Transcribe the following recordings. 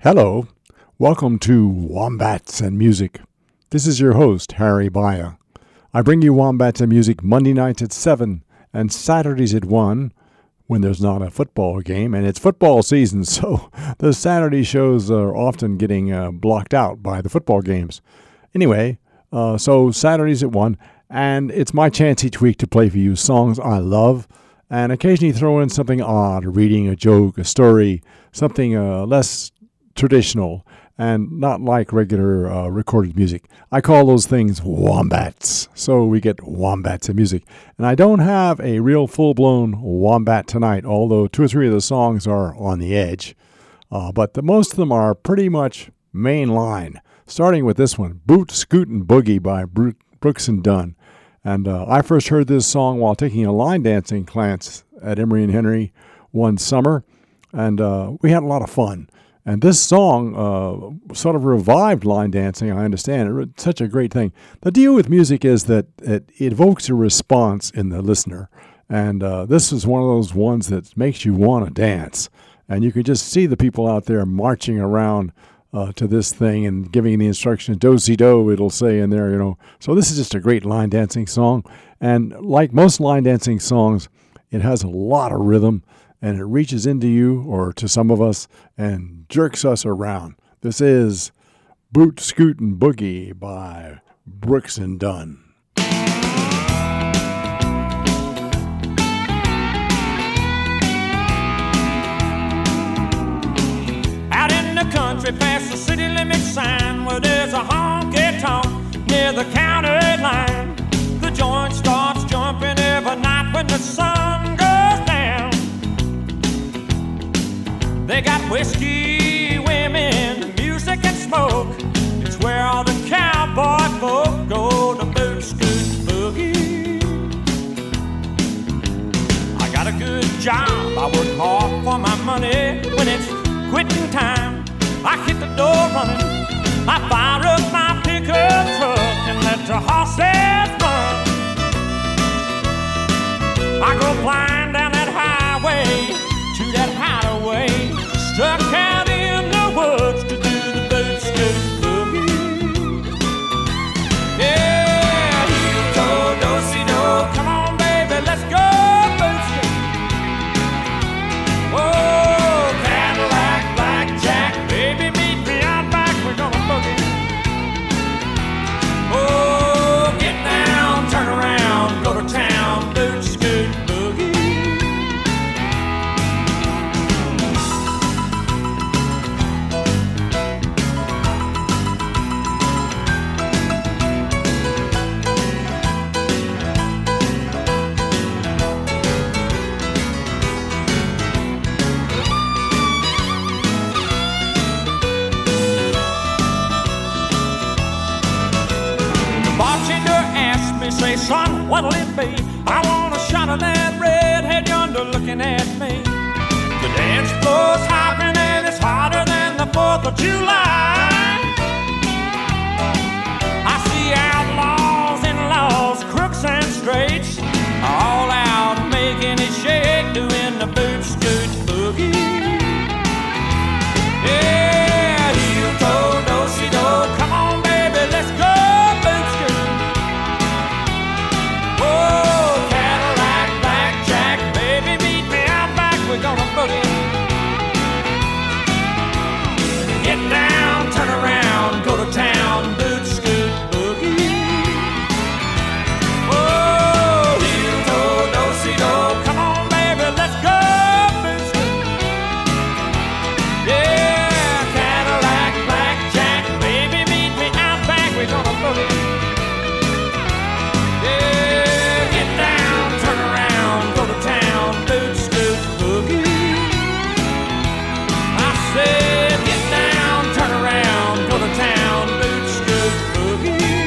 Hello, welcome to Wombats and Music. This is your host, Harry Baya. I bring you Wombats and Music Monday nights at 7 and Saturdays at 1 when there's not a football game. And it's football season, so the Saturday shows are often getting blocked out by the football games. Anyway, so Saturdays at 1, and it's my chance each week to play for you songs I love and occasionally throw in something odd, a reading, a joke, a story, something less traditional and not like regular recorded music. I call those things wombats. So we get wombats and music. And I don't have a real full-blown wombat tonight, although 2 or 3 of the songs are on the edge. But most of them are pretty much main line, starting with this one, Boot Scootin' Boogie by Brooks and Dunn. And I first heard this song while taking a line dancing class at Emory and Henry one summer, and we had a lot of fun. And this song sort of revived line dancing, I understand. It's such a great thing. The deal with music is that it evokes a response in the listener. And this is one of those ones that makes you want to dance. And you can just see the people out there marching around to this thing and giving the instructions, do-si-do, it'll say in there, you know. So this is just a great line dancing song. And like most line dancing songs, it has a lot of rhythm. And it reaches into you, or to some of us, and jerks us around. This is Boot Scootin' Boogie by Brooks and Dunn. Out in the country past the city limit sign, where there's a honky-tonk near the county line. The joint starts jumping every night when the sun goes down. They got whiskey, women, music and smoke. It's where all the cowboy folk go to boot scoot boogie. I got a good job, I work hard for my money. When it's quitting time, I hit the door running. I fire up my pickup truck and let the horses run. I go flying down that highway to that hideaway, stuck out in the woods to do the boot scoot boogie. Yeah, heel toe, do-si-do, come on baby, let's go boot scoot. Oh, Cadillac, blackjack, baby meet me out back, we're gonna boogie. Oh, get down, turn around, go to town, boot scoot boogie. Say, son, what'll it be? I want a shot of that redhead yonder looking at me. The dance floor's hopping and it's hotter than the 4th of July. I see outlaws and laws, crooks and straights, all out making it shake, doing the boot scoot boogie. Yeah, heel toe, do-si-do, come on baby, let's go. We're gonna boogie. Get down, turn around, go to town, boot scoot boogie. Oh, heel toe, do-si-do, come on baby, let's go boot scoot. Yeah, Cadillac, blackjack, baby meet me out back, we're gonna boogie. Yeah, get down, turn around, go to town, boot scoot. Said, get down, turn around, go to town, boot scoot boogie.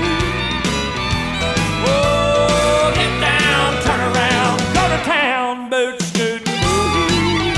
Oh, get down, turn around, go to town, boot scoot boogie.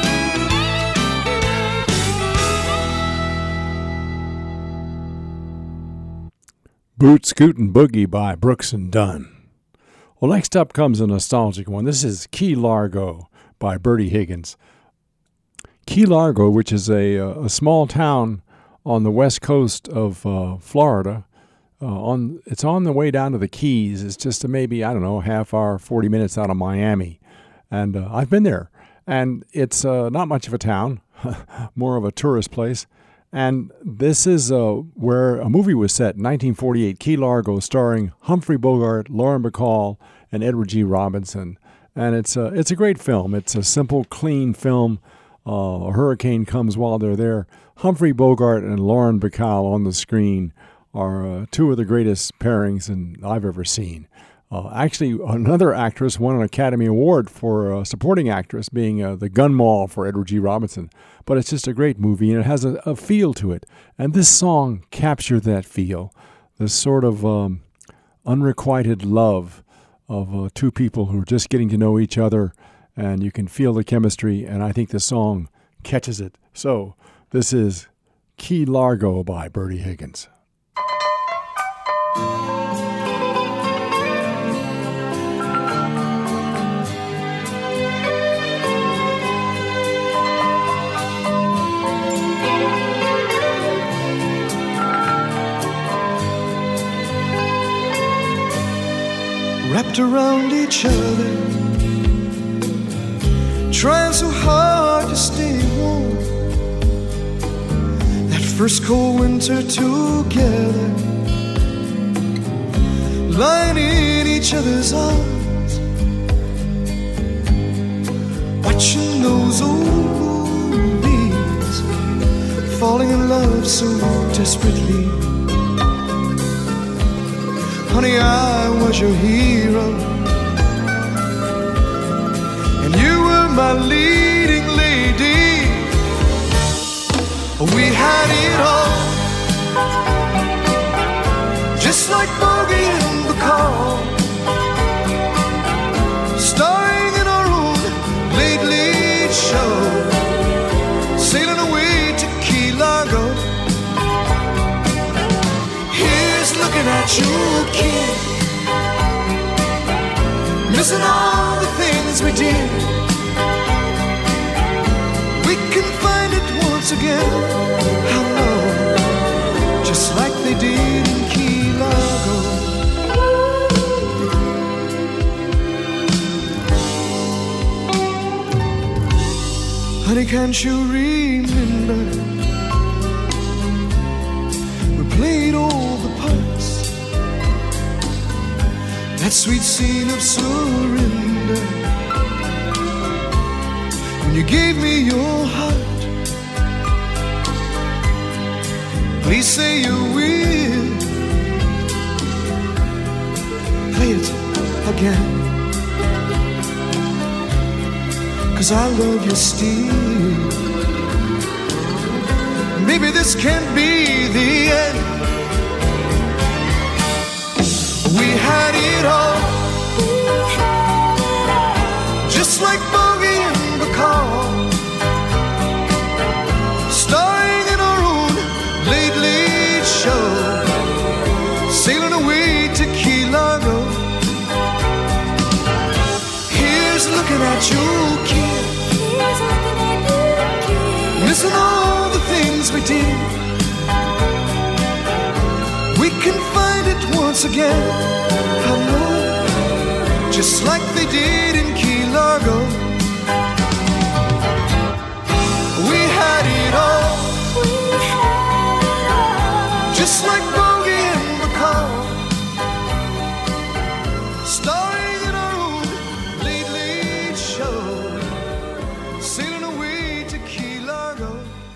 Boot Scootin' Boogie by Brooks and Dunn. Well, next up comes a nostalgic one. This is Key Largo by Bertie Higgins. Key Largo, which is a small town on the west coast of Florida. It's on the way down to the Keys. It's just maybe, I don't know, half hour, 40 minutes out of Miami. And I've been there. And it's not much of a town, more of a tourist place. And this is where a movie was set, 1948, Key Largo, starring Humphrey Bogart, Lauren Bacall, and Edward G. Robinson. And it's a great film. It's a simple, clean film. A hurricane comes while they're there. Humphrey Bogart and Lauren Bacall on the screen are two of the greatest pairings I've ever seen. Actually, another actress won an Academy Award for supporting actress, being the gun moll for Edward G. Robinson. But it's just a great movie, and it has a feel to it. And this song captured that feel, this sort of unrequited love of two people who are just getting to know each other, and you can feel the chemistry, and I think the song catches it. So this is Key Largo by Bertie Higgins. Wrapped around each other, trying so hard to stay warm. That first cold winter together, lying in each other's arms, watching those old movies, falling in love so desperately. Honey, I was your hero, and you were my leading lady. We had it all, just like Bogey and Bacall, starring in our own late, late show, sailing away to Key Largo. Here's looking at you, kid, missing all the things we did. We can find it once again, how long, just like they did in Key Largo. Honey, can't you remember, we played all the parts, that sweet scene of surrender, when you gave me your heart. Please say you will play it again, 'cause I love you still. Maybe this can't be the end. We had it all, just like Bogey and Bacall, starring in our own late, late show, sailing away to Key Largo. Here's looking at you, kid, missing all the things we did. We can find it once again, I know, just like they did in Key Largo. We had it all, just like Bogey and Bacall, starring in our own late, late show, sailing away to Key Largo.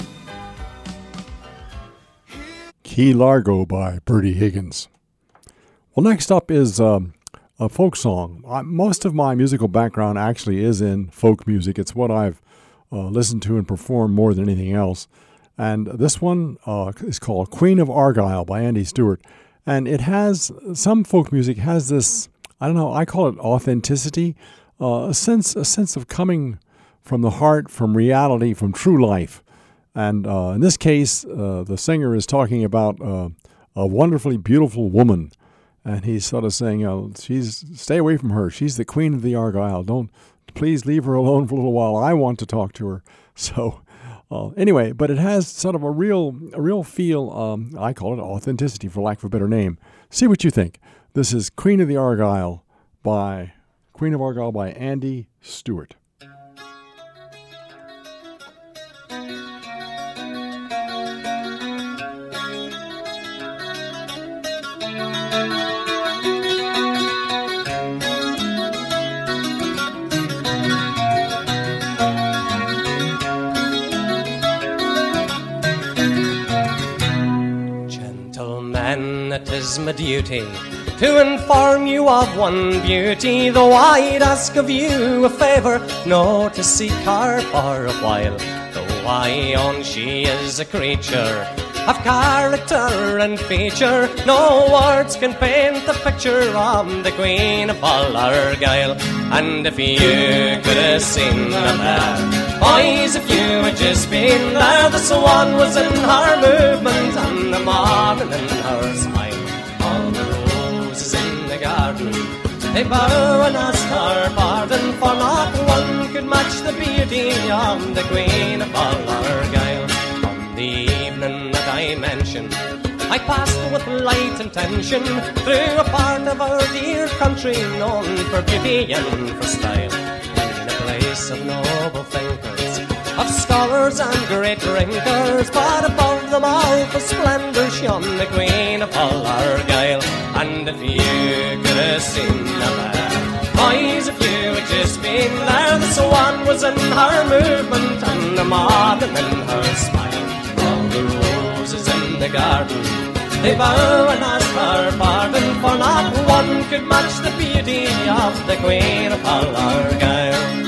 Key Largo by Bertie Higgins. Well, next up is a folk song. Most of my musical background actually is in folk music. It's what I've listened to and performed more than anything else. And this one is called Queen of Argyll by Andy Stewart. And it has, some folk music has this, I don't know, I call it authenticity, a sense of coming from the heart, from reality, from true life. And in this case, the singer is talking about a wonderfully beautiful woman. And he's sort of saying, stay away from her. She's the queen of the Argyll. Please leave her alone for a little while. I want to talk to her. So Anyway, but it has sort of a real feel. I call it authenticity, for lack of a better name. See what you think. This is Queen of Argyle by Andy Stewart. It is my duty to inform you of one beauty, though I'd ask of you a favour, no to seek her for a while. Though I own she is a creature of character and feature, no words can paint the picture of the Queen of all Argyle. And if you could have seen her there, boys, if you had just been there, the swan was in her movement and the marble in her smile. All the roses in the garden, they bow and ask her pardon, for not one could match the beauty of the Queen of all Argyle. On the evening that I mention, I passed with light intention through a part of our dear country known for beauty and for style, in a place of noble thinkers, of scholars and great drinkers, but above them all for splendour shone the Queen of all Argyle. And if you could have seen her there, boys, if you had just been there, the swan was in her movement and the maiden in her smile. All the roses in the garden, they bow and ask her pardon, for not one could match the beauty of the Queen of all Argyle.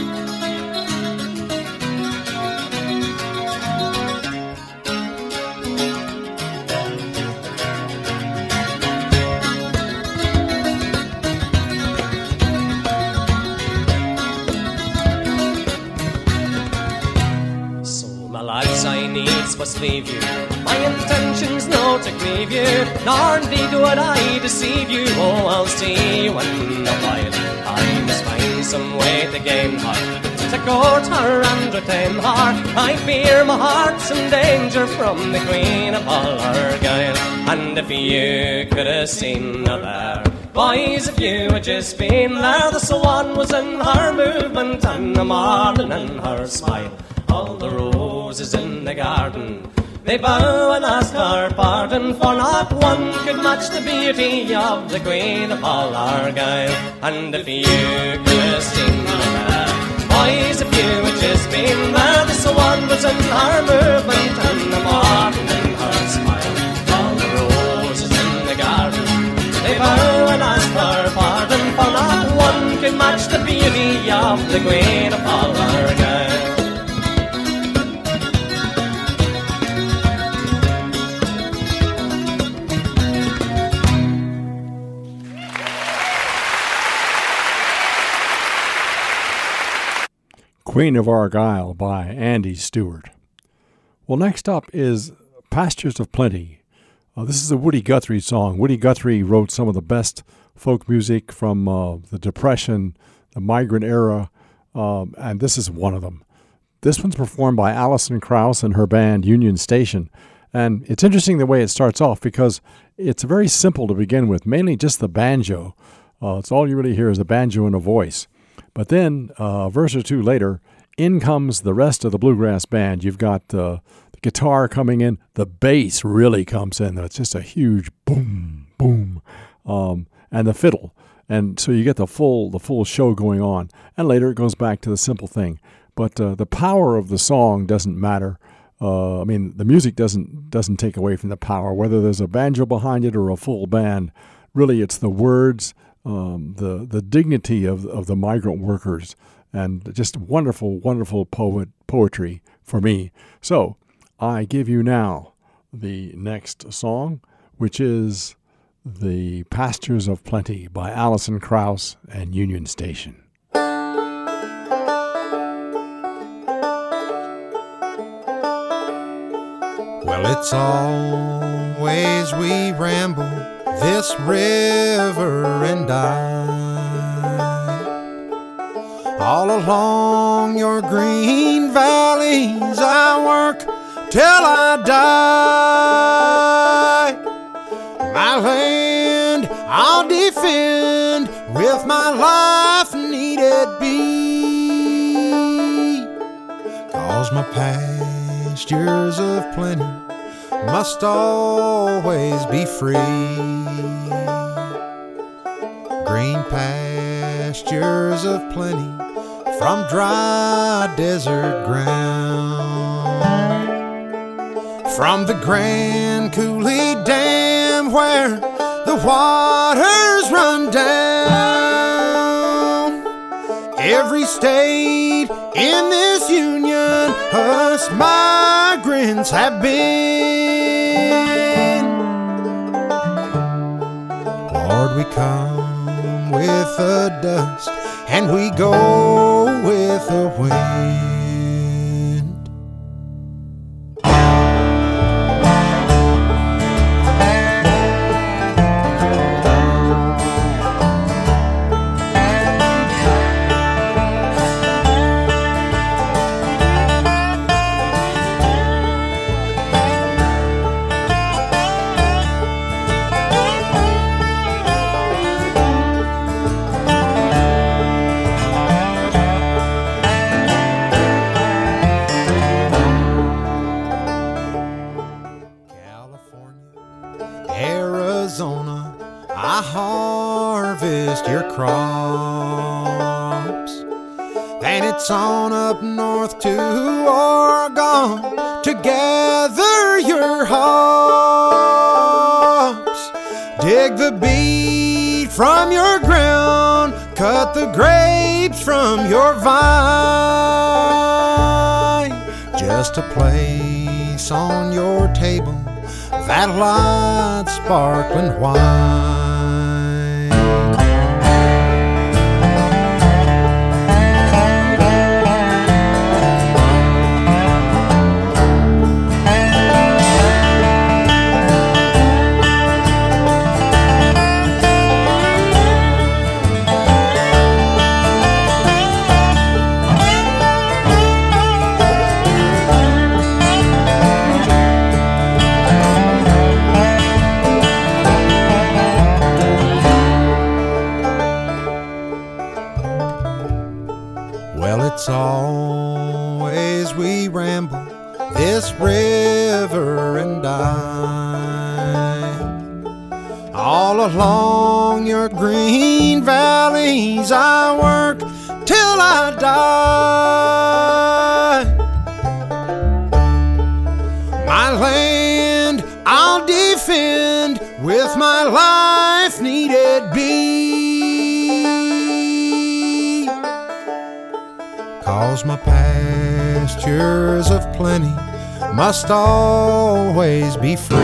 I needs must leave you, my intention's no to grieve you, nor indeed would I deceive you. Oh, I'll see you in a while. I must find some way to gain her, to court her and retain her. I fear my heart's in danger from the Queen of all Argyle. And if you could have seen her there, boys, if you had just been there, the swan was in her movement and the marlin in her smile. All the roses in the garden, they bow and ask her pardon, for not one could match the beauty of the Queen of all Argyle. And if you could have seen her there, boys, if you had just been there, the swan was in her movement and the martin in her smile. All the roses in the garden, they bow and ask her pardon, for not one could match the beauty of the Queen of all Argyle. Queen of Argyle by Andy Stewart. Well, next up is Pastures of Plenty. This is a Woody Guthrie song. Woody Guthrie wrote some of the best folk music from the Depression, the migrant era, and this is one of them. This one's performed by Alison Krauss and her band Union Station. And it's interesting the way it starts off because it's very simple to begin with, mainly just the banjo. It's all you really hear is the banjo and a voice. But then, a verse or two later, in comes the rest of the bluegrass band. You've got the guitar coming in. The bass really comes in. It's just a huge boom, boom, and the fiddle. And so you get the full show going on. And later it goes back to the simple thing. But the power of the song doesn't matter. The music doesn't take away from the power. Whether there's a banjo behind it or a full band, really it's the words, the dignity of the migrant workers, and just wonderful, wonderful poetry for me. So I give you now the next song, which is The Pastures of Plenty by Alison Krauss and Union Station. Well, it's always we ramble this river and I, All along your green valleys I work till I die. My land I'll defend with my life needed be. 'Cause my pastures of plenty must always be free. Green pastures of plenty from dry desert ground. From the Grand Coulee Dam where the waters run down. Every state in this union us migrants have been. Lord, we come with the dust and we go with the wind. Arizona, I harvest your crops. Then it's on up north to Oregon to gather your hops. Dig the beet from your ground, cut the grapes from your vine. Just a place on your table that light sparkling wine. Well, it's always we ramble this river and I. All along your green valleys I work till I die. My land I'll defend with my life needed be. 'Cause my pastures of plenty must always be free.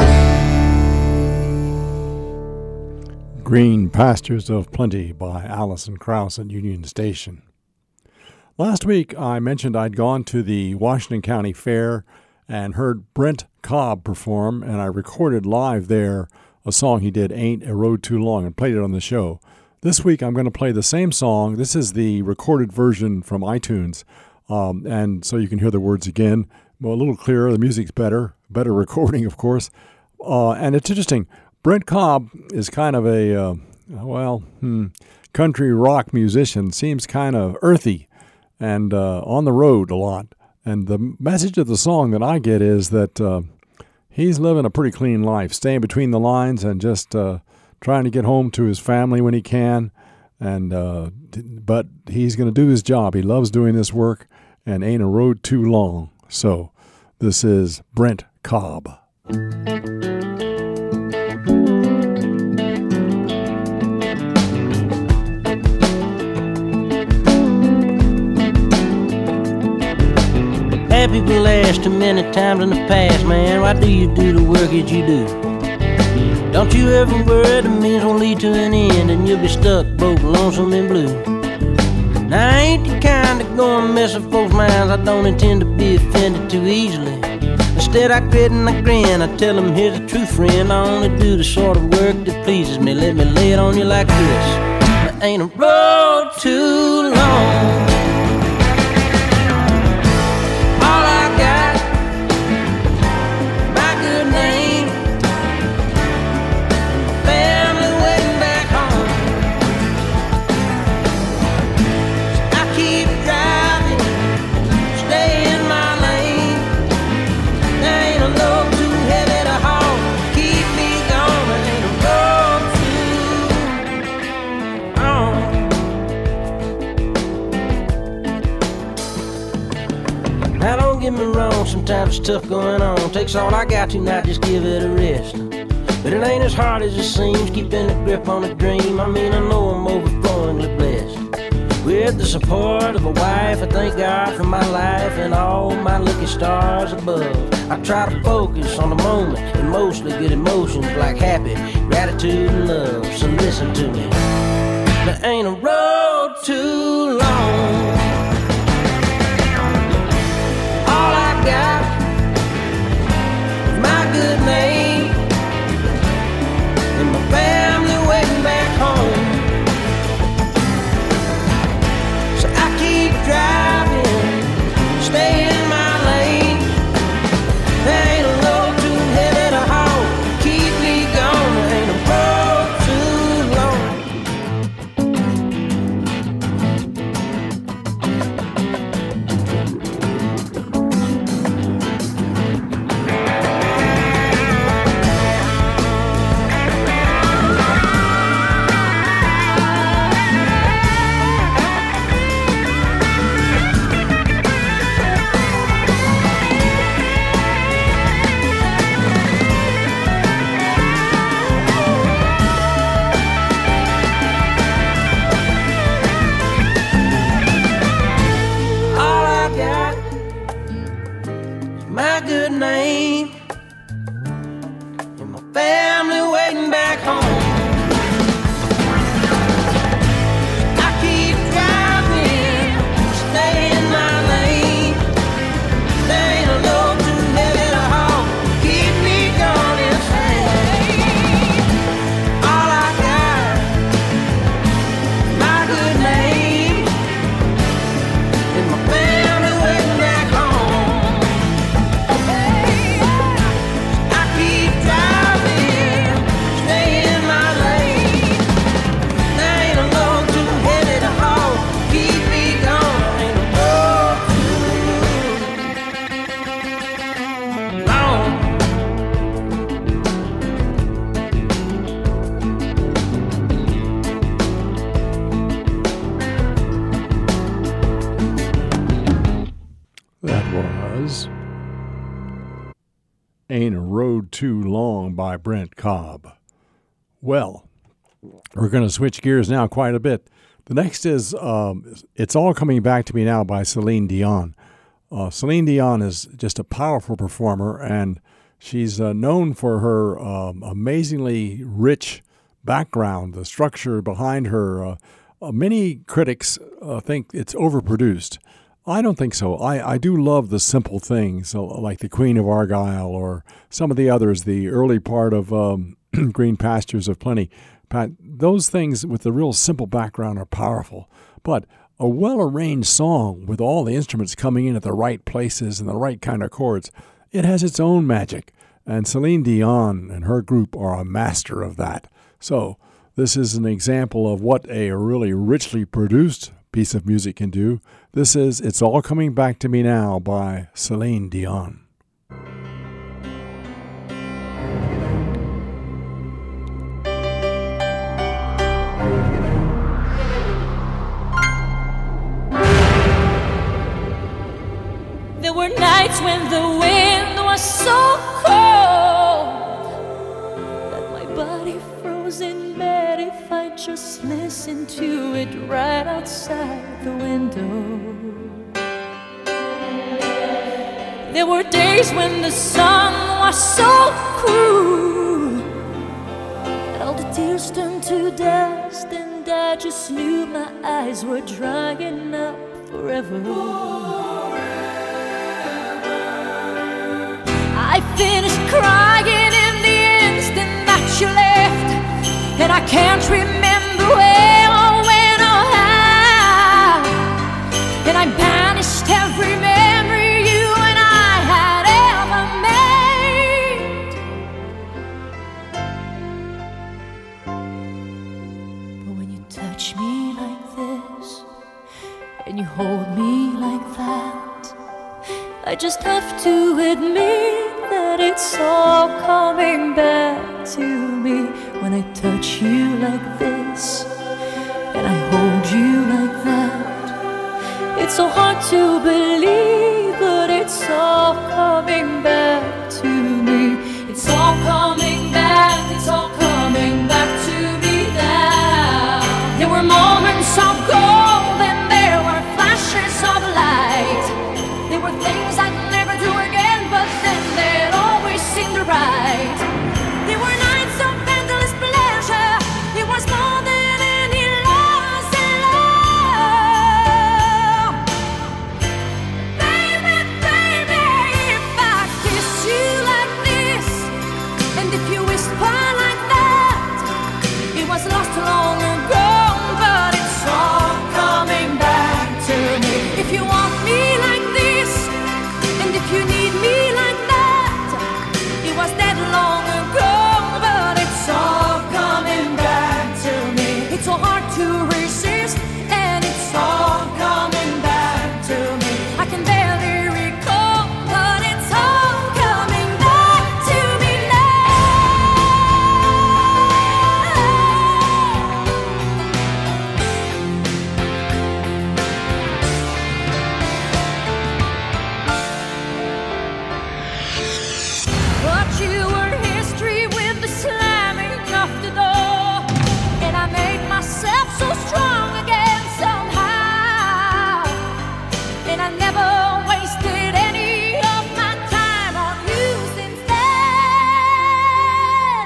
Green Pastures of Plenty by Alison Krauss at Union Station. Last week I mentioned I'd gone to the Washington County Fair and heard Brent Cobb perform, and I recorded live there a song he did, Ain't a Road Too Long, and played it on the show. This week I'm going to play the same song. This is the recorded version from iTunes, and so you can hear the words again. Well, a little clearer. The music's better recording, of course. And it's interesting. Brent Cobb is kind of a, country rock musician. Seems kind of earthy and on the road a lot. And the message of the song that I get is that he's living a pretty clean life, staying between the lines and just trying to get home to his family when he can, but he's going to do his job. He loves doing this work, and ain't a road too long. So this is Brent Cobb. Had people asked too many times in the past, man, why do you do the work that you do? Don't you ever worry, the means won't lead to an end, and you'll be stuck, broke, lonesome, and blue. Now, I ain't the kind to go and mess with folks' minds. I don't intend to be offended too easily. Instead, I grit and I grin. I tell them, here's the truth, friend. I only do the sort of work that pleases me. Let me lay it on you like this. There ain't a road too long much stuff going on. Takes all I got tonight, just give it a rest. But it ain't as hard as it seems, keeping a grip on a dream. I mean, I know I'm overflowingly blessed. With the support of a wife, I thank God for my life and all my lucky stars above. I try to focus on the moment and mostly good emotions like happy, gratitude, and love. So listen to me. There ain't a road too long. All I got is my good name and my family waiting back home. So I keep driving, stay in my lane. There ain't a road too heavy to haul, keep me going. There ain't a road too long. My good name and my family waiting back home. I keep driving, stay in my lane. There ain't a load too heavy to haul, keep me going insane. All I got, my good name and my family waiting back home. Ain't a Road Too Long by Brent Cobb. Well, we're going to switch gears now quite a bit. The next is It's All Coming Back to Me Now by Celine Dion. Celine Dion is just a powerful performer, and she's known for her amazingly rich background, the structure behind her. Many critics think it's overproduced. I don't think so. I do love the simple things, like the Queen of Argylle or some of the others, the early part of Green Pastures of Plenty. Those things with the real simple background are powerful. But a well-arranged song with all the instruments coming in at the right places and the right kind of chords, it has its own magic. And Celine Dion and her group are a master of that. So this is an example of what a really richly produced piece of music can do. This is It's All Coming Back to Me Now by Celine Dion. There were nights when the wind was so cold that my body froze in bed if I just listened to it right outside the window. There were days when the sun was so cruel that all the tears turned to dust, and I just knew my eyes were drying up forever. I finished crying in the instant that you left, and I can't remember where or when or how, and I banished every memory you and I had ever made. But when you touch me like this and you hold me like that, I just have to admit that it's all coming back to me. When I touch you like this and I hold you like that, it's so hard to believe, but it's all coming light. There were nights of endless pleasure. It was more than any loss in love. Baby, baby, if I kiss you like this, and if you whisper like that, it was lost long ago, but it's all coming back to me. If you want me like this, and if you need me like that, it was dead long ago, but it's all coming back to me. It's so hard to resist, and it's all coming back to me. I can barely recall, but it's all coming back to me But you were history with the slamming of the door, and I made myself so strong again somehow. And I never wasted any of my time on you since then.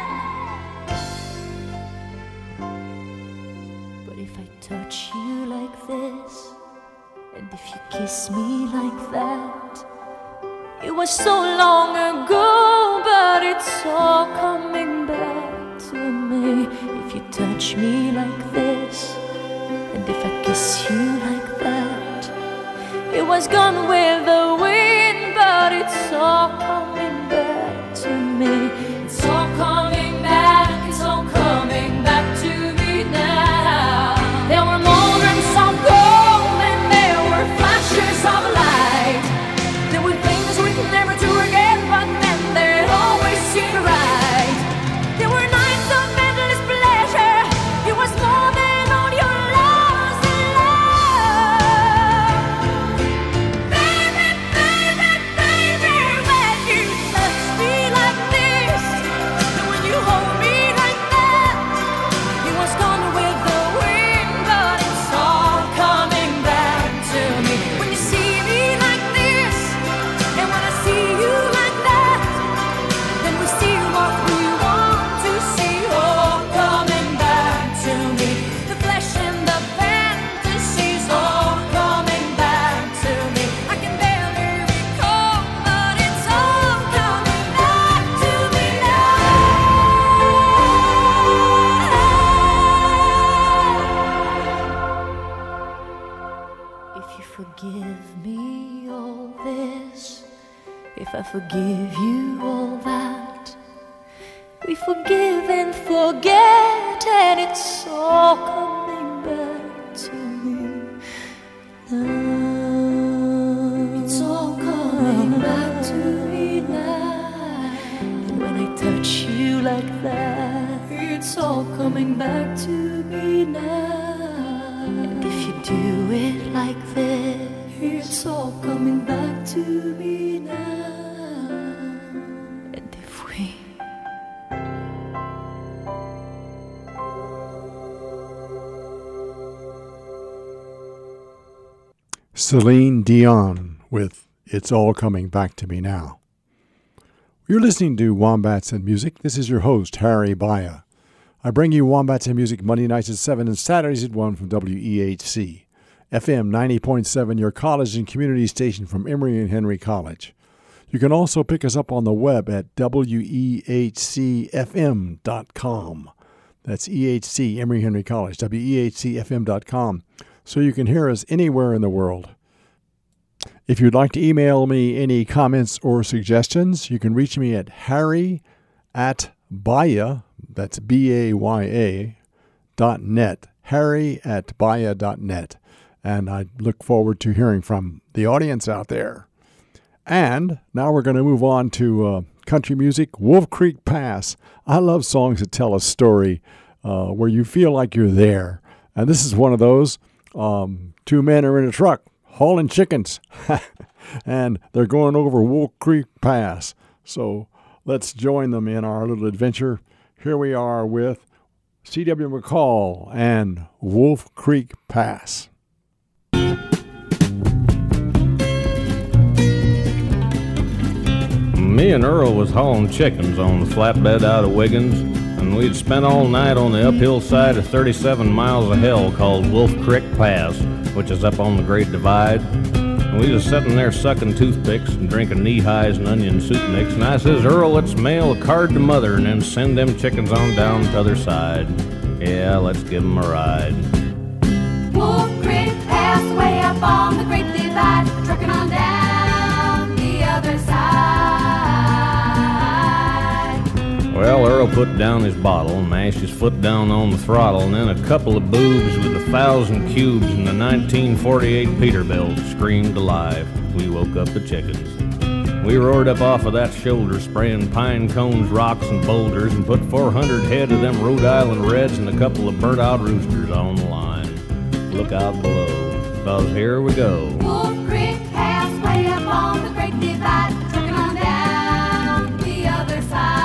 But if I touch you like this, and if you kiss me like that, it was so long ago, but it's all coming back to me. If you touch me like this, and if I kiss you like that, it was gone with the wind, but it's all coming back to me. It's all coming back, it's all coming back to me now. There were moments of gold, and there were flashes of light. There were things we could never do again, but then they'd always seem right. There were nights of endless pleasure. It was more than all your loss in love. Baby, baby, baby, when you touch me like this, and when you hold me like that, it was gone with the wind, but it's all coming back to me. When you see me like this, and when I see you like that, then we see what we want to see, all coming back to me. The flesh and the fantasies, all coming back to me. I can barely recall, but it's all coming back to me now. If you forgive me all this, if I forgive you all that, we forgive and forget, and it's all coming back to me now. It's all coming back to me now. And when I touch you like that, it's all coming back to me now. And if you do it like this, it's all coming back to me now. And if we Celine Dion with It's All Coming Back to Me Now. You're listening to Wombats and Music. This is your host, Harry Baya. I bring you Wombats and Music Monday nights at 7 and Saturdays at 1 from WEHC. FM 90.7, your college and community station from Emory and Henry College. You can also pick us up on the web at wehcfm.com. That's EHC, Emory Henry College, wehcfm.com. So you can hear us anywhere in the world. If you'd like to email me any comments or suggestions, you can reach me at harry@baya, that's BAYA.net, harry@baya.net. And I look forward to hearing from the audience out there. And now we're going to move on to country music, Wolf Creek Pass. I love songs that tell a story where you feel like you're there. And this is one of those. Two men are in a truck hauling chickens, and they're going over Wolf Creek Pass. So let's join them in our little adventure. Here we are with C.W. McCall and Wolf Creek Pass. Me and Earl was hauling chickens on the flatbed out of Wiggins, and we'd spent all night on the uphill side of 37 miles of hell called Wolf Creek Pass, which is up on the Great Divide. And we was sitting there sucking toothpicks and drinking knee-highs and onion soup mix, and I says, Earl, let's mail a card to Mother and then send them chickens on down to the other side. Yeah, let's give 'em a ride. Wolf Creek Pass way up on the Great Divide, trucking on down the other side. Well, Earl put down his bottle and mashed his foot down on the throttle, and then a couple of boobs with 1,000 cubes and a 1948 Peterbilt screamed alive. We woke up the chickens. We roared up off of that shoulder, spraying pine cones, rocks, and boulders, and put 400 head of them Rhode Island Reds and a couple of burnt-out roosters on the line. Look out below, 'cause here we go. Wolf Creek Pass way up on the Great Divide, trucking on down the other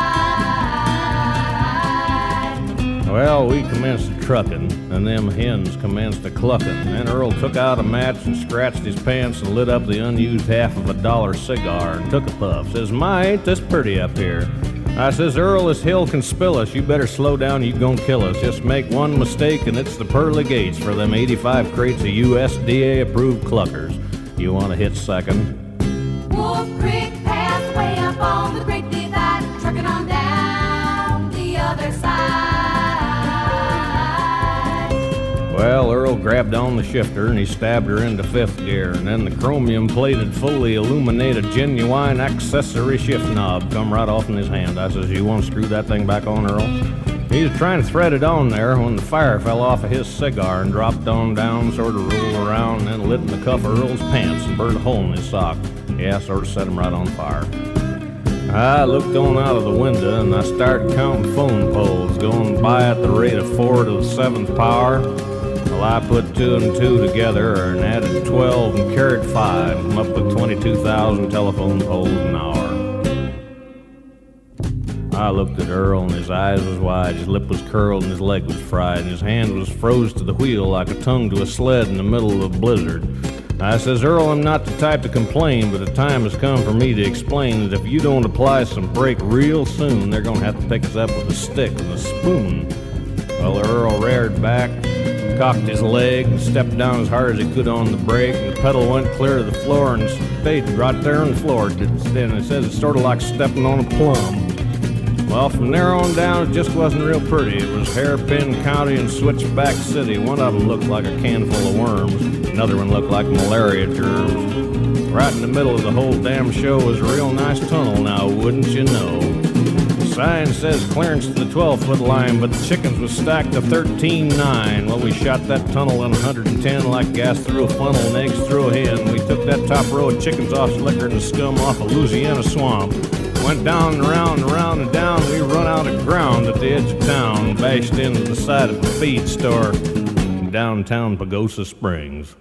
side. Well, we commenced trucking, and them hens commenced a-clucking. Then Earl took out a match and scratched his pants and lit up the unused half of $1 cigar and took a puff. Says, "My, ain't this pretty up here?" I says, "Earl, this hill can spill us. You better slow down, you gon' kill us. Just make one mistake and it's the pearly gates for them 85 crates of USDA-approved cluckers. You want to hit second?" Wolf Creek Pass way up on the Great Divide, trucking on down the other side. Well, Earl grabbed on the shifter and he stabbed her into 5th gear, and then the chromium-plated, fully illuminated, genuine accessory shift knob come right off in his hand. I says, "You want to screw that thing back on, Earl?" He was trying to thread it on there when the fire fell off of his cigar and dropped on down, sort of rolled around, and then lit in the cuff of Earl's pants and burned a hole in his sock. Yeah, sort of set him right on fire. I looked on out of the window and I started counting phone poles going by at the rate of 4 to the 7th power. Well, I put 2 and 2 together and added 12 and carried 5. I'm up with 22,000 telephone poles an hour. I looked at Earl and his eyes was wide, his lip was curled and his leg was fried, and his hand was froze to the wheel like a tongue to a sled in the middle of a blizzard. I says, "Earl, I'm not the type to complain, but the time has come for me to explain that if you don't apply some brake real soon, they're gonna have to pick us up with a stick and a spoon." Well, Earl reared back, cocked his leg, and stepped down as hard as he could on the brake, and the pedal went clear to the floor and stayed right there on the floor. And it says it's sort of like stepping on a plum. Well, from there on down, it just wasn't real pretty. It was Hairpin County and Switchback City. One of them looked like a can full of worms. Another one looked like malaria germs. Right in the middle of the whole damn show was a real nice tunnel now, wouldn't you know? The sign says clearance to the 12-foot line, but the chickens was stacked to 13.9. Well, we shot that tunnel in 110 like gas through a funnel and eggs through a hen. We took that top row of chickens off slicker and the scum off a Louisiana swamp. Went down and around and around and down. We run out of ground at the edge of town, bashed into the side of the feed store in downtown Pagosa Springs.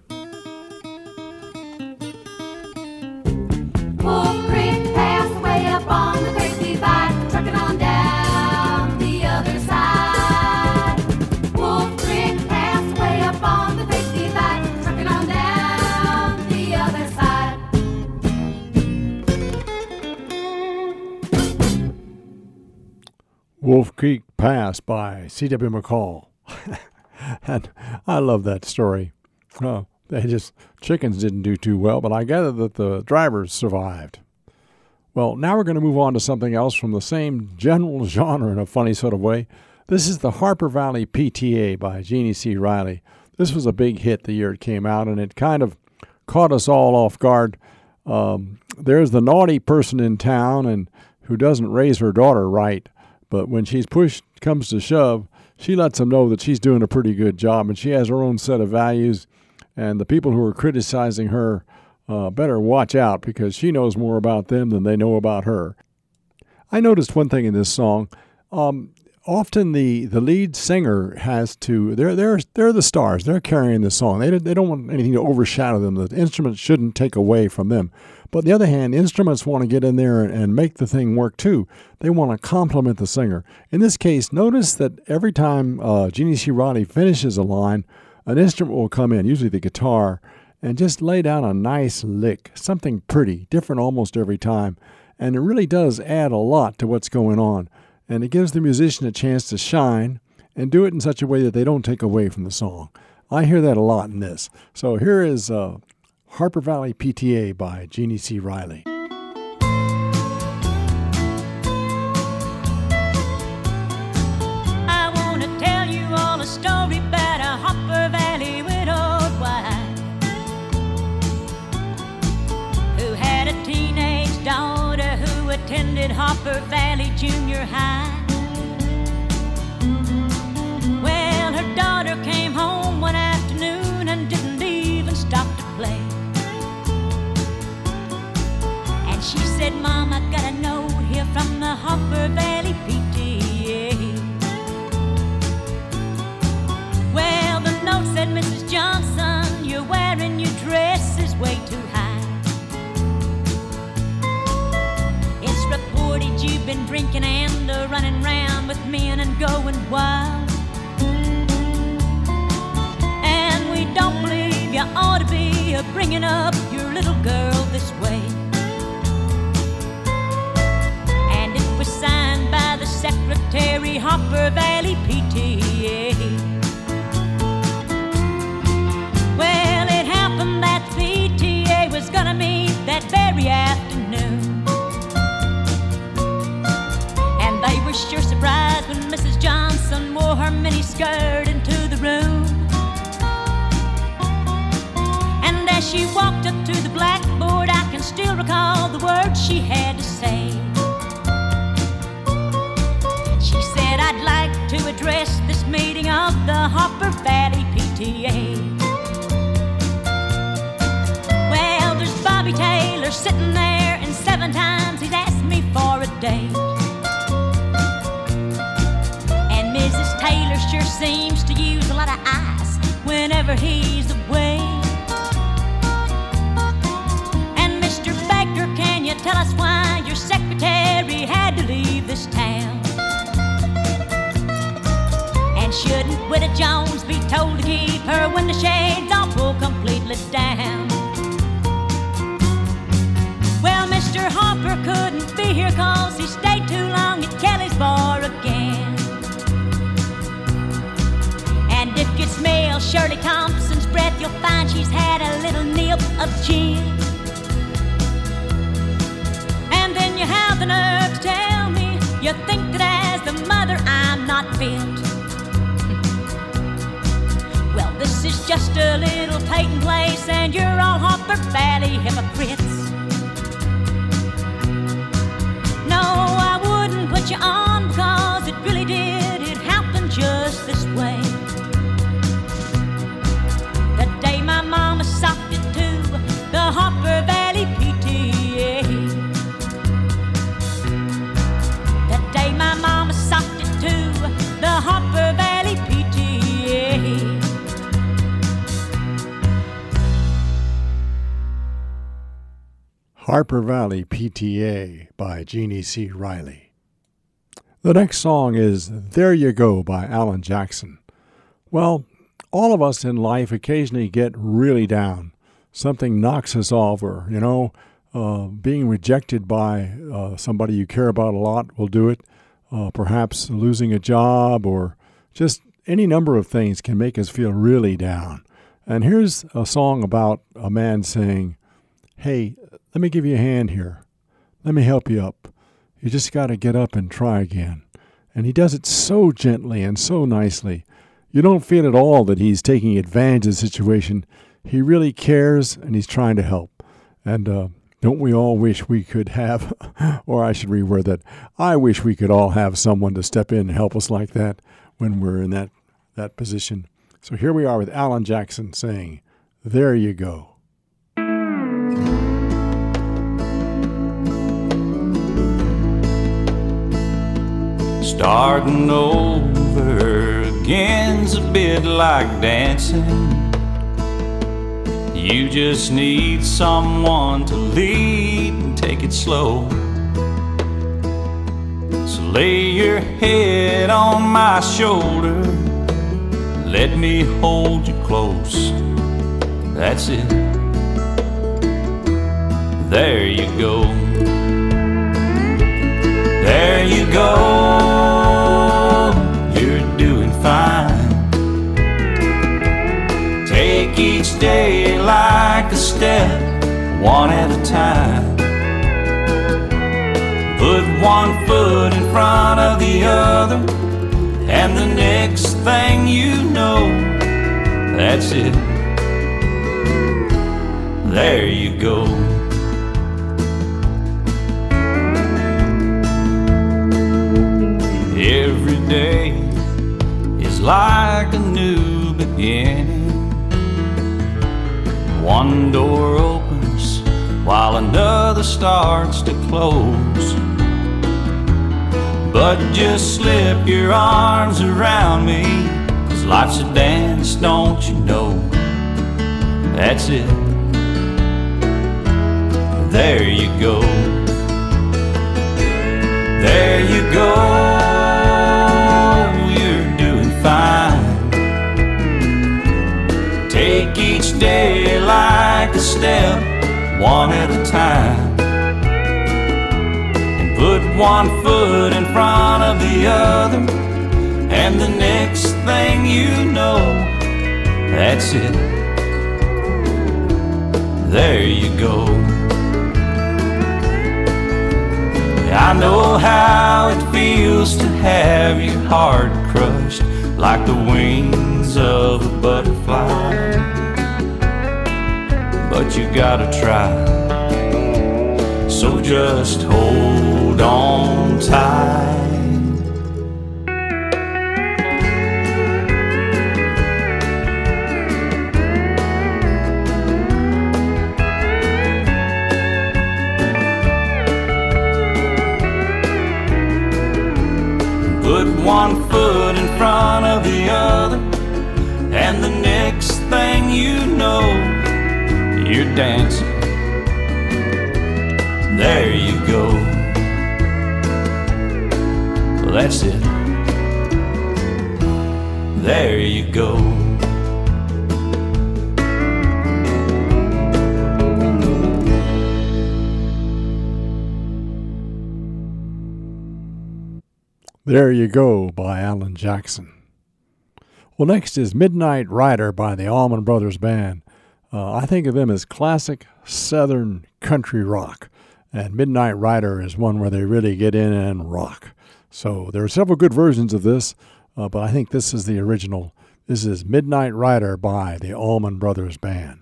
Wolf Creek Pass way up on the Great Divide, trucking on down the other side. Wolf Creek Pass way up on the Great Divide, trucking on down the other side. Wolf Creek Pass by C.W. McCall. And I love that story. Chickens didn't do too well, but I gather that the drivers survived. Well, now we're going to move on to something else from the same general genre in a funny sort of way. This is the Harper Valley PTA by Jeannie C. Riley. This was a big hit the year it came out, and it kind of caught us all off guard. There's the naughty person in town and who doesn't raise her daughter right, but when she's pushed comes to shove, she lets them know that she's doing a pretty good job, and she has her own set of values, and the people who are criticizing her better watch out because she knows more about them than they know about her. I noticed one thing in this song. Often the lead singer has to, they're the stars. They're carrying the song. They don't want anything to overshadow them. The instruments shouldn't take away from them. But on the other hand, instruments want to get in there and make the thing work too. They want to complement the singer. In this case, notice that every time Jeannie C. Riley finishes a line, an instrument will come in, usually the guitar, and just lay down a nice lick, something pretty, different almost every time. and it really does add a lot to what's going on. And it gives the musician a chance to shine and do it in such a way that they don't take away from the song. I hear that a lot in this. So here is Harper Valley PTA by Jeannie C. Riley. I want to tell you all a story about a Harper Valley widowed wife who had a teenage daughter who attended Harper Valley Junior High. Well, her daughter came home one afternoon and didn't even stop to play. And she said, Mom, I got a note here from the Harper Valley PTA. Well, the note said, Mrs. Johnson, you're wearing your dress is way too high. It's reported you've been drinking and running round with men and going wild. And we don't believe you ought to be bringing up your little girl this way. And it was signed by the secretary, Harper Valley PTA. Well, it happened that the PTA was gonna meet that very afternoon. And they were sure surprised when Mrs. Johnson wore her miniskirt into the room. And as she walked up to the blackboard, I can still recall the words she had to say. She said, I'd like to address this meeting of the Harper Valley PTA. Well, there's Bobby Taylor sitting there, and 7 times he's asked me for a date. And Mrs. Taylor sure seems to use a lot of ice whenever he's away. And Mr. Baker, can you tell us why your secretary had to leave this town? And shouldn't Widow Jones be told to keep her window shades all pulled completely down? Well, Mr. Harper couldn't be here 'cause he stayed too long at Kelly's bar again. And if you smell Shirley Thompson's breath, you'll find she's had a little nip of gin. And then you have the nerve to tell me you think that as the mother I'm not fit. Well, this is just a little Peyton place, and you're all Harper Valley hypocrites. No, I wouldn't put you on, because it really did. It happened just this way. The day my mama socked it to the Harper Valley PTA. The day my mama socked it to the Harper Valley PTA. Harper Valley PTA by Jeannie C. Riley. The next song is There You Go by Alan Jackson. Well, all of us in life occasionally get really down. Something knocks us off, or, being rejected by somebody you care about a lot will do it. Perhaps losing a job, or just any number of things can make us feel really down. And here's a song about a man saying, hey, let me give you a hand here. Let me help you up. You just got to get up and try again. And he does it so gently and so nicely. You don't feel at all that he's taking advantage of the situation. He really cares, and he's trying to help. And don't we all wish we could have, or I should reword that, I wish we could all have someone to step in and help us like that when we're in that position. So here we are with Alan Jackson saying, There You Go. Starting over again's a bit like dancing. You just need someone to lead and take it slow. So lay your head on my shoulder, let me hold you close. That's it. There you go. There you go, you're doing fine. Take each day like a step, one at a time. Put one foot in front of the other, and the next thing you know, that's it. There you go. Every day is like a new beginning. One door opens while another starts to close. But just slip your arms around me, 'cause life's a dance, don't you know? That's it. There you go. There you go, you're doing fine. Take each day like a step, one at a time. Put one foot in front of the other, and the next thing you know, that's it. There you go. I know how it feels to have your heart crushed like the wings of a butterfly, but you gotta try. So just hold on tight. Put one foot in front of the other, and the next thing you know, you're dancing. There you go. Well, that's it. There you go. There You Go by Alan Jackson. Well, next is Midnight Rider by the Allman Brothers Band. I think of them as classic Southern country rock, and Midnight Rider is one where they really get in and rock. So there are several good versions of this, but I think this is the original. This is Midnight Rider by the Allman Brothers Band.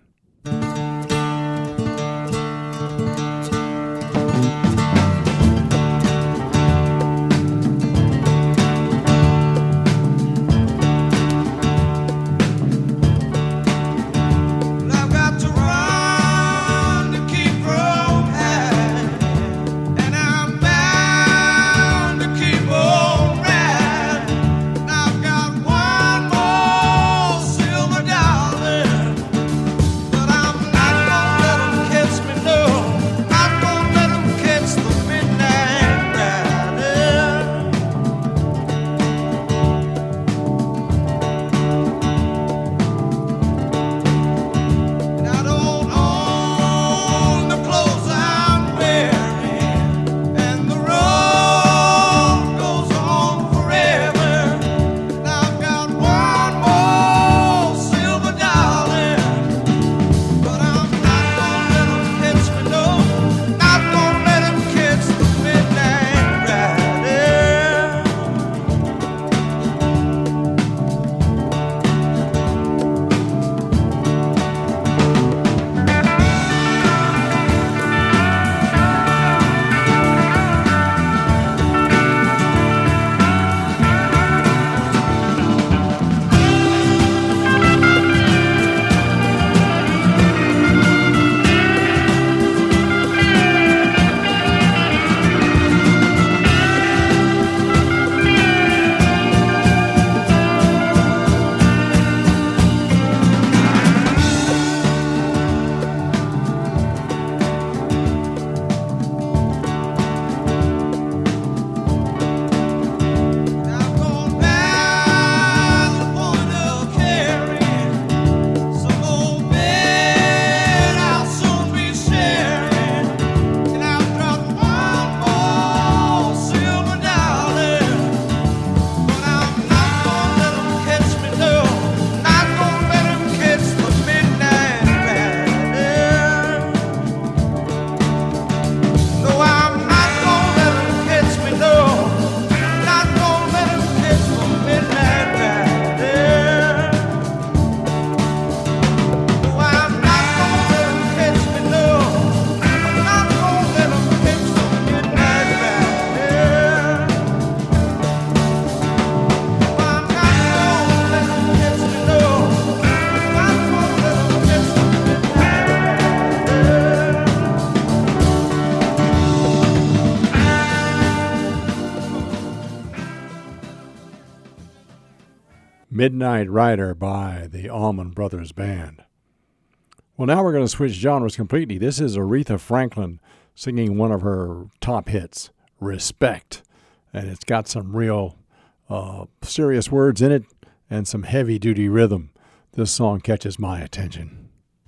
Midnight Rider by the Allman Brothers Band. Well, now we're going to switch genres completely. This is Aretha Franklin singing one of her top hits, Respect. And it's got some real serious words in it and some heavy-duty rhythm. This song catches my attention.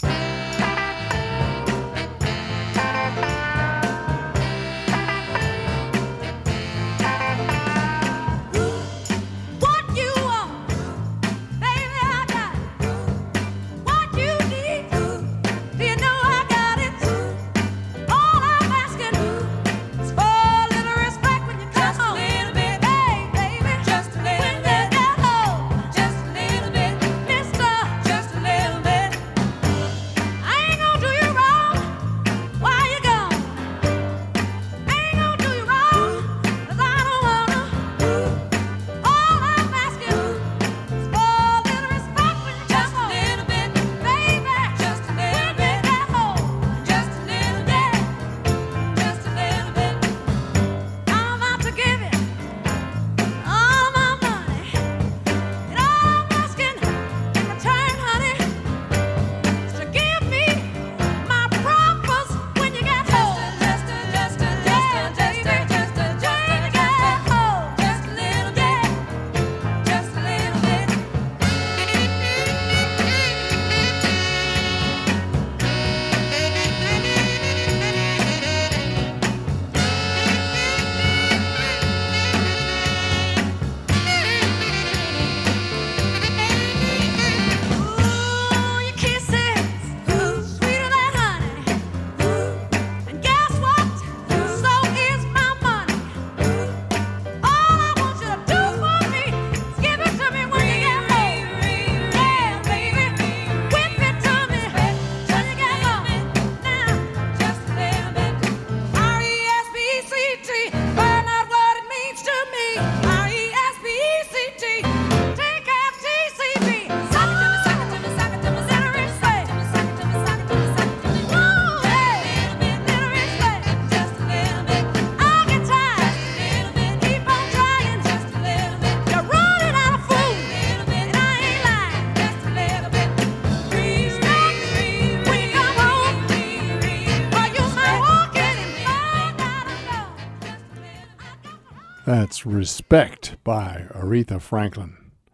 That's Respect by Aretha Franklin.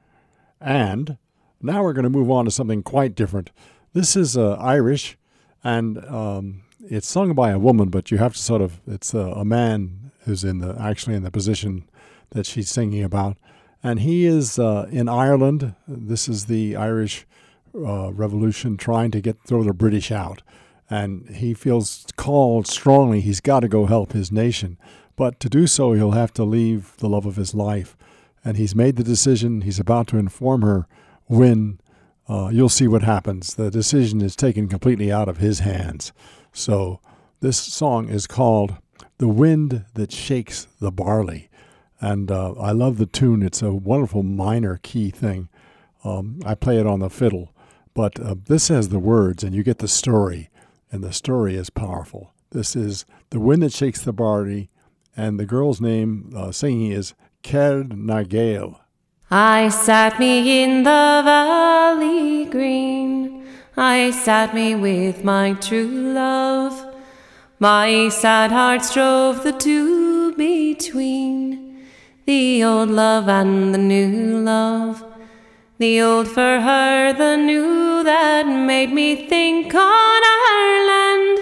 And now we're going to move on to something quite different. This is Irish, and it's sung by a woman, but you have to it's a man who's actually in the position that she's singing about. And he is in Ireland. This is the Irish Revolution trying to throw the British out. And he feels called strongly. He's got to go help his nation. But to do so, he'll have to leave the love of his life. And he's made the decision. He's about to inform her when. You'll see what happens. The decision is taken completely out of his hands. So this song is called The Wind That Shakes the Barley. And I love the tune. It's a wonderful minor key thing. I play it on the fiddle. But this has the words, and you get the story. And the story is powerful. This is The Wind That Shakes the Barley. And the girl's name singing is Caird na Gael. I sat me in the valley green, I sat me with my true love. My sad heart strove the two between, the old love and the new love. The old for her, the new that made me think on our land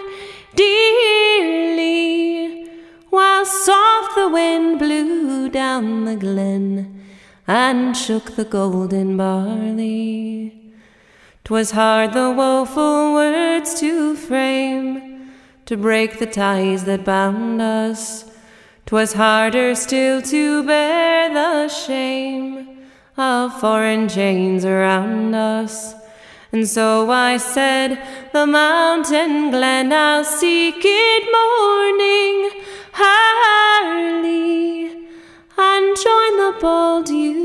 dearly, while soft the wind blew down the glen and shook the golden barley. 'Twas hard the woeful words to frame, to break the ties that bound us. 'Twas harder still to bear the shame of foreign chains around us. And so I said, the mountain glen I'll seek it morning early, and join the bold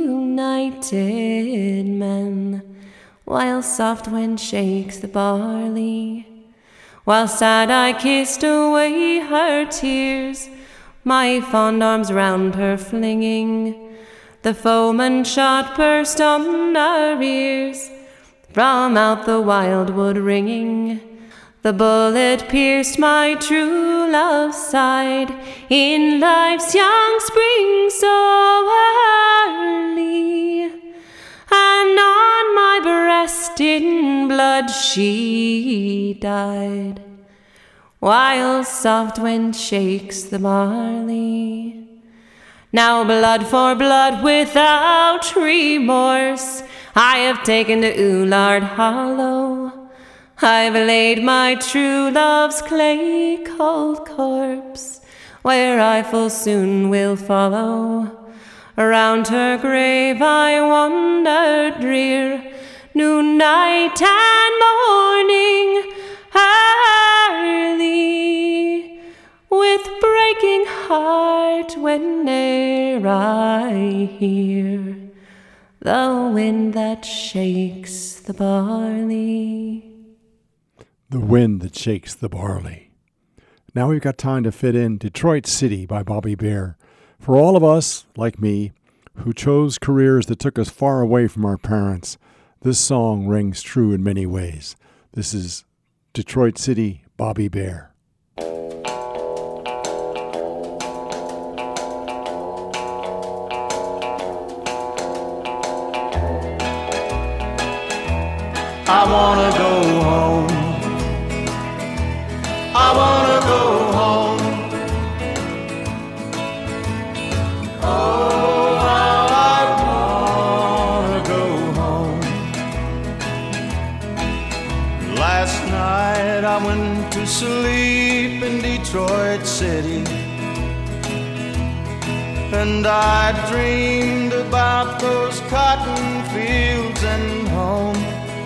united men, while soft wind shakes the barley. While sad I kissed away her tears, my fond arms round her flinging, The foeman shot burst on our ears, from out the wildwood ringing. The bullet pierced my true love's side in life's young spring so early, and on my breast in blood she died, while soft wind shakes the barley. Now blood for blood without remorse, I have taken to Ullard Hollow. I've laid my true love's clay cold corpse, where I full soon will follow. Around her grave I wandered drear, noon, night, and morning early, with breaking heart whene'er I hear the wind that shakes the barley. The Wind That Shakes the Barley. Now we've got time to fit in Detroit City by Bobby Bare. For all of us, like me, who chose careers that took us far away from our parents, this song rings true in many ways. This is Detroit City, Bobby Bare. I wanna go home. I wanna go home. Oh, how I wanna go home. Last night I went to sleep in Detroit City, and I dreamed about those cotton fields and home.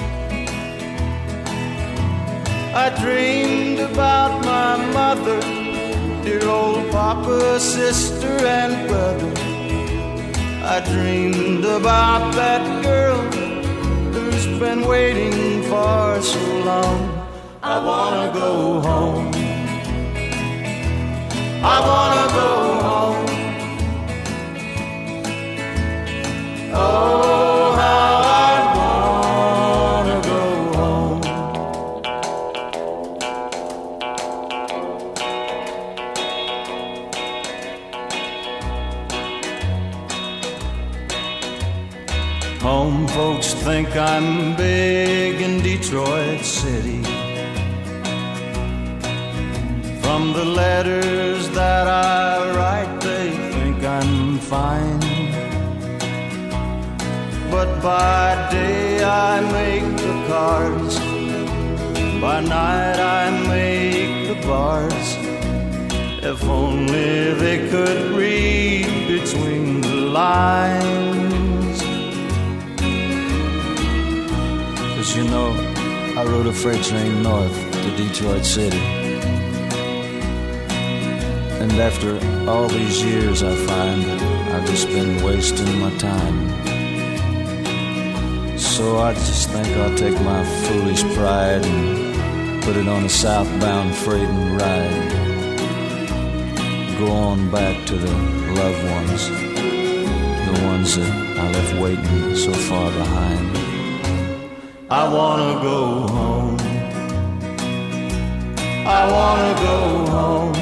I dreamed about my mother, dear old papa, sister, and brother. I dreamed about that girl who's been waiting for so long. I wanna go home. I wanna go home. Oh, how I wanna go home. Home folks think I'm big in Detroit City. From the letters that I write, they think I'm fine. But by day I make the cards, by night I make the bars. If only they could read between the lines. 'Cause you know, I rode a freight train north to Detroit City, and after all these years I find that I've just been wasting my time. So I just think I'll take my foolish pride and put it on a southbound freight and ride. Go on back to the loved ones, the ones that I left waiting so far behind. I wanna go home. I wanna go home.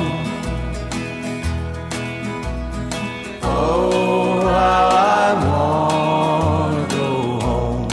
Oh, how I wanna go home.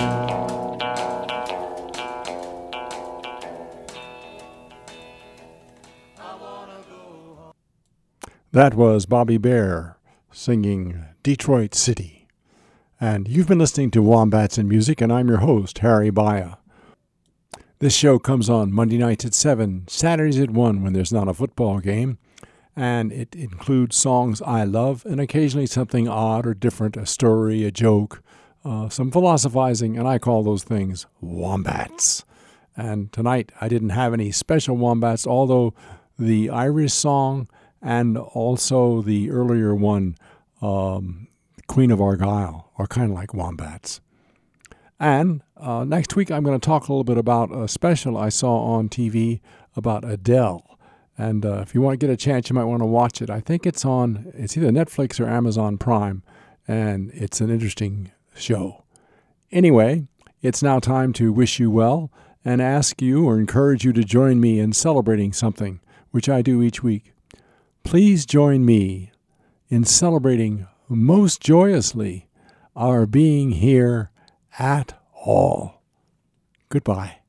That was Bobby Bare singing Detroit City. And you've been listening to Wombats and Music, and I'm your host, Harry Baya. This show comes on Monday nights at 7, Saturdays at 1 when there's not a football game, and it includes songs I love and occasionally something odd or different, a story, a joke, some philosophizing, and I call those things Wombats. And tonight I didn't have any special Wombats, although the Irish song and also the earlier one, Queen of Argylle, are kind of like Wombats. And next week I'm going to talk a little bit about a special I saw on TV about Adele. And if you want to get a chance, you might want to watch it. I think it's either Netflix or Amazon Prime. and it's an interesting show. Anyway, it's now time to wish you well and ask you or encourage you to join me in celebrating something, which I do each week. Please join me in celebrating most joyously our being here at all. Goodbye.